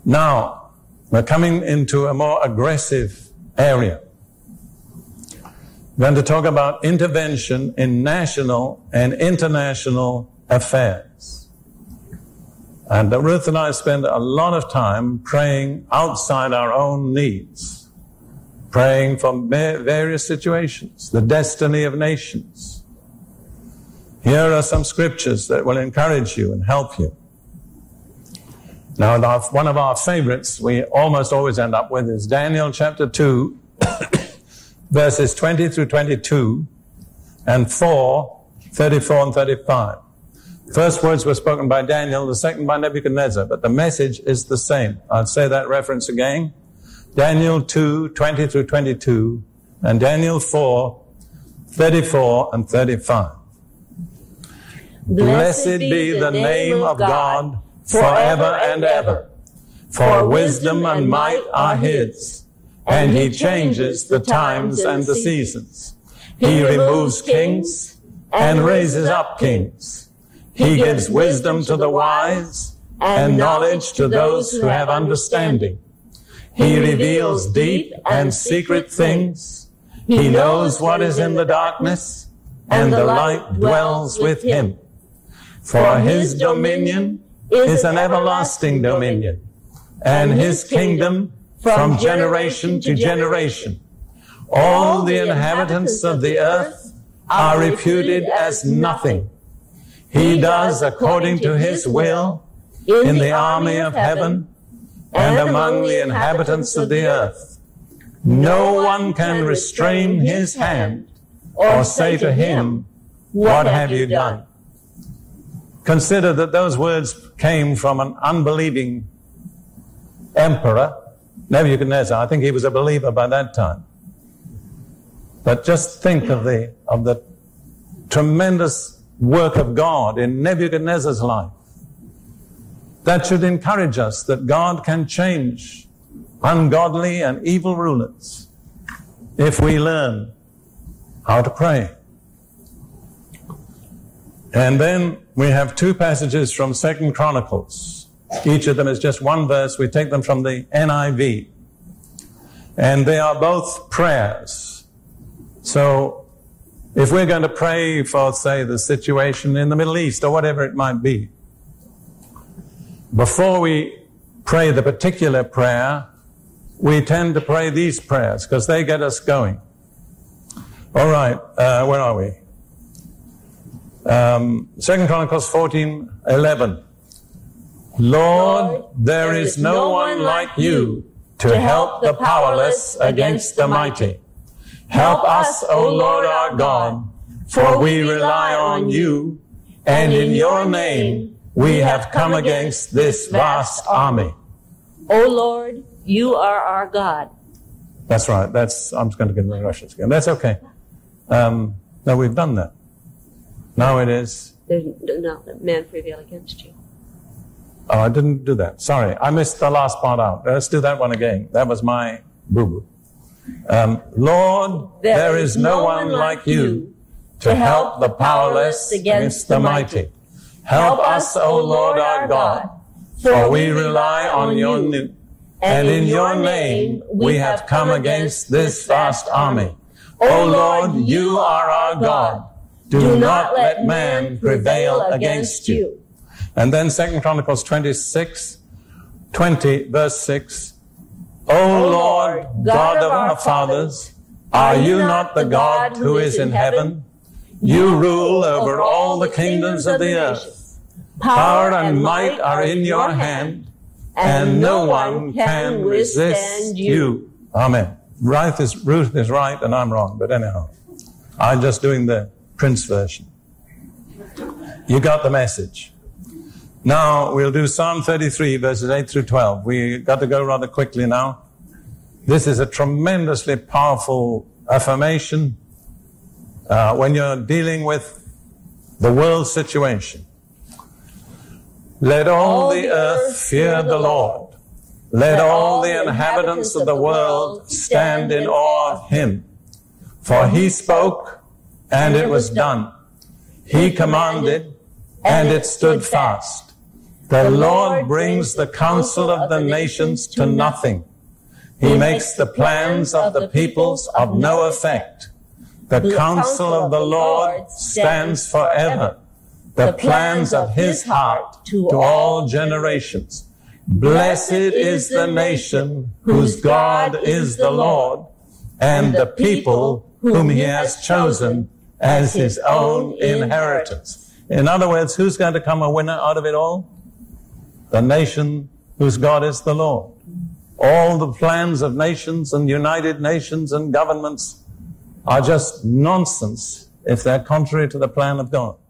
Now, we're coming into a more aggressive area. We're going to talk about intervention in national and international affairs. And Ruth and I spend a lot of time praying outside our own needs, praying for various situations, the destiny of nations. Here are some scriptures that will encourage you and help you. Now, one of our favorites we almost always end up with is Daniel chapter 2, verses 20 through 22, and 4, 34 and 35. First words were spoken by Daniel, the second by Nebuchadnezzar, but the message is the same. I'll say that reference again. Daniel 2, 20 through 22, and Daniel 4, 34 and 35. Blessed be the name of God forever and ever. For wisdom and might are his, and he changes the times and the seasons. He removes kings and raises up kings. He gives wisdom to the wise and knowledge to those who have understanding. He reveals deep and secret things. He knows what is in the darkness, and the light dwells with him. For his dominion is an everlasting dominion, and his kingdom from generation to generation. All the inhabitants of the earth are reputed as nothing. He does according to his will in the army of heaven and among the inhabitants of the earth. No one can restrain his hand or say to him, "What have you done?" Consider that those words came from an unbelieving emperor, Nebuchadnezzar. I think he was a believer by that time. But just think of the tremendous work of God in Nebuchadnezzar's life. That should encourage us that God can change ungodly and evil rulers if we learn how to pray. And then we have two passages from 2 Chronicles. Each of them is just one verse. We take them from the NIV. And they are both prayers. So if we're going to pray for, say, the situation in the Middle East or whatever it might be, before we pray the particular prayer, we tend to pray these prayers because they get us going. All right, where are we? 2 Chronicles 14:11. Lord, there is no one like you to help the powerless against the mighty. Help us, O Lord our God, for we rely on you, and in your name we have come against this vast army. O Lord, you are our God. That's right. I'm just going to get the Russians again. That's okay. No, we've done that. Now it is. There's no man prevail against you. Oh, I didn't do that. Sorry, I missed the last part out. Let's do that one again. That was my boo-boo. Lord, there is no one like you to help the powerless against the mighty. Help us, O Lord our God, for we rely on your name, and in your name we have come against this vast army. O Lord, you are our God. Do not let man prevail against you. And then 2 Chronicles 20, verse 6. O Lord, God of our fathers, are you not the God who is in heaven? You rule over all the kingdoms of the earth. Power and might are in your hand, and no one can resist you. Amen. Ruth is right, and I'm wrong, but anyhow, I'm just doing the Prince version. You got the message. Now we'll do Psalm 33, verses 8 through 12. We got to go rather quickly now. This is a tremendously powerful affirmation when you're dealing with the world situation. Let all the earth fear the Lord. Let all the inhabitants of the world stand in awe of him. For he spoke, and it was done. He commanded, and it stood fast. The Lord brings the counsel of the nations to nothing. He makes the plans of the peoples of no effect. The counsel of the Lord stands forever, the plans of his heart to all generations. Blessed is the nation whose God is the Lord, and the people whom he has chosen as his own inheritance. In other words, who's going to come a winner out of it all? The nation whose God is the Lord. All the plans of nations and United Nations and governments are just nonsense if they're contrary to the plan of God.